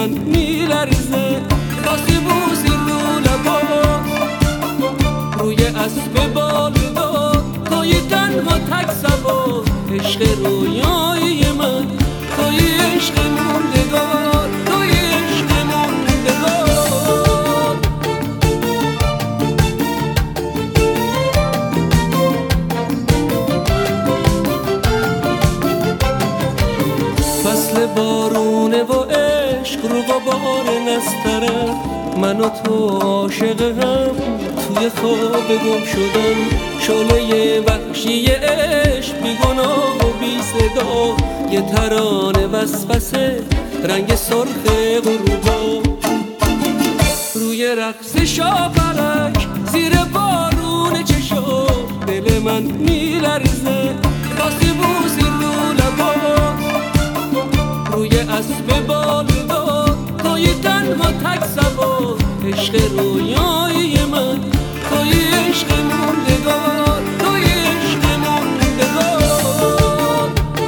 من میلرزه واسه بوسی رو لبا روی اسب بالدار توی تنها تک سوار عشق رویای من توی عشق موندگار توی عشق موندگار فصل بارونه و عشق رو غبار نستره من و تو عاشق هم توی خواب گم شدم شعله وحشی عشق بی گناه و بی صدا یه ترانه وسوسه رنگ سرخ غروبا روی رقص شاپرک زیر بارون چشم دل من میلرزه واسه بوسی رو لبا روی اسب بالدار توی تنها تک سوار عشق رویای من توی عشق موندگار توی عشق موندگار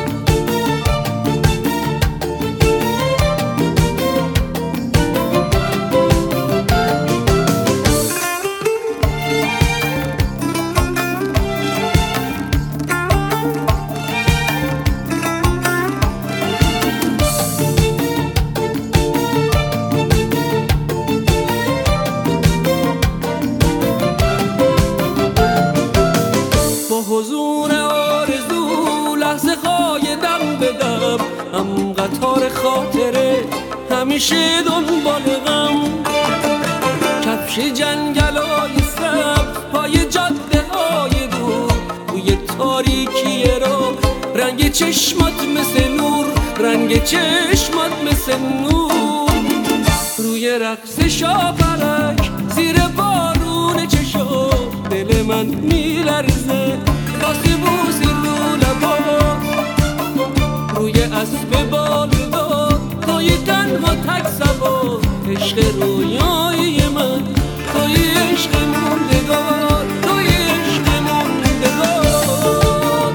حضور آرزو لحظه های دم به دم هم قطار خاطره همیشه دنبال غم کفش جنگلای سبز پای جاده های دور توی تاریکی رو رنگ چشمات مثل نور رنگ چشمات مثل نور روی رقص شاپرک زیر بارون چشم دل من میلرزه واسه بوسی رو لبا روی اسب بالدار توی تنها تک سوار عشق رویای من توی عشق موندگار توی عشق موندگار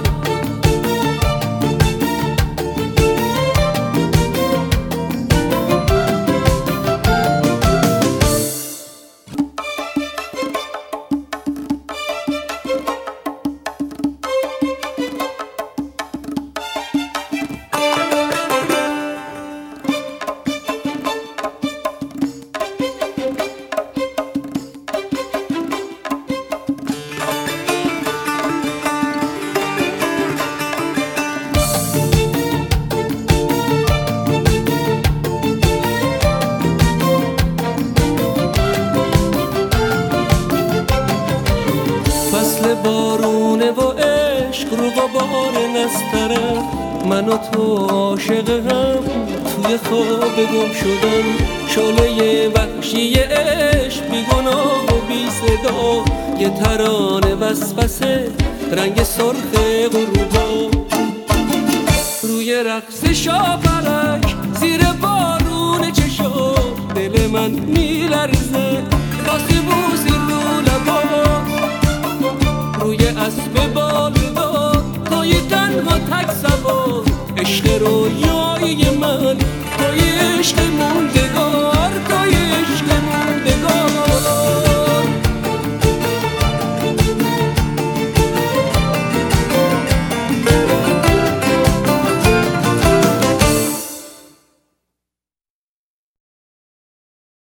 فصل بارونه و عشق رو غبار نستره من و تو عاشق هم توی خواب گم شدم شعله وحشی عشق بی گناه و بی صدا یه ترانه وسوسه رنگ سرخ غروبا روی رقص شاپرک زیر بارون چشم دل من میلرزه واسه بوسی رو لبا روی اسب بالدار توی تنها تک سوار عشق رویای من توی عشق